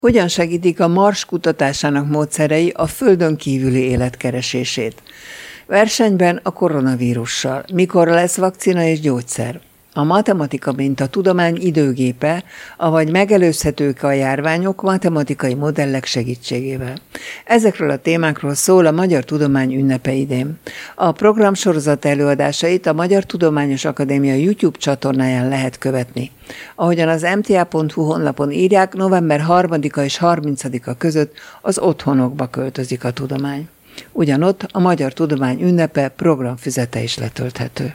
Hogyan segítik a Mars kutatásának módszerei a Földön kívüli élet keresését? Versenyben a koronavírussal. Mikor lesz vakcina és gyógyszer? A matematika, mint a tudomány időgépe, avagy megelőzhetők a járványok matematikai modellek segítségével. Ezekről a témákról szól a Magyar Tudomány ünnepe idén. A programsorozat előadásait a Magyar Tudományos Akadémia YouTube csatornáján lehet követni. Ahogyan az mta.hu honlapon írják, november 3-a és 30-a között az otthonokba költözik a tudomány. Ugyanott a Magyar Tudomány ünnepe programfüzete is letölthető.